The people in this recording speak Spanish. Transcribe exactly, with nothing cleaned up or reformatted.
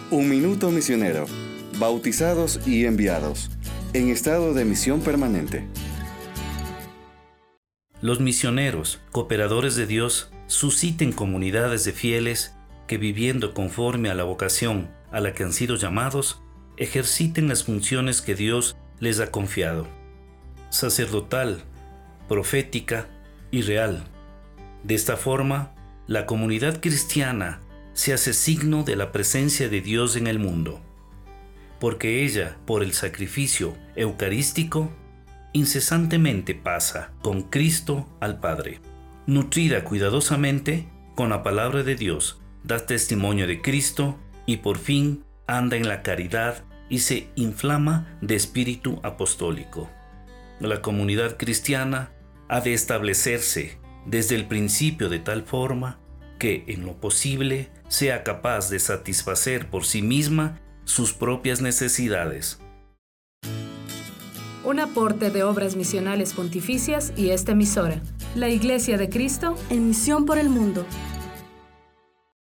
Un Minuto Misionero. Bautizados y enviados. En estado de misión permanente. Los misioneros, cooperadores de Dios, susciten comunidades de fieles que, viviendo conforme a la vocación a la que han sido llamados, ejerciten las funciones que Dios les ha confiado: sacerdotal, profética y real. De esta forma, la comunidad cristiana se hace signo de la presencia de Dios en el mundo, porque ella, por el sacrificio eucarístico, incesantemente pasa con Cristo al Padre. Nutrida cuidadosamente con la palabra de Dios, da testimonio de Cristo y por fin anda en la caridad y se inflama de espíritu apostólico. La comunidad cristiana ha de establecerse desde el principio de tal forma que, en lo posible, sea capaz de satisfacer por sí misma sus propias necesidades. Un aporte de Obras Misionales Pontificias y esta emisora, la Iglesia de Cristo, en misión por el mundo.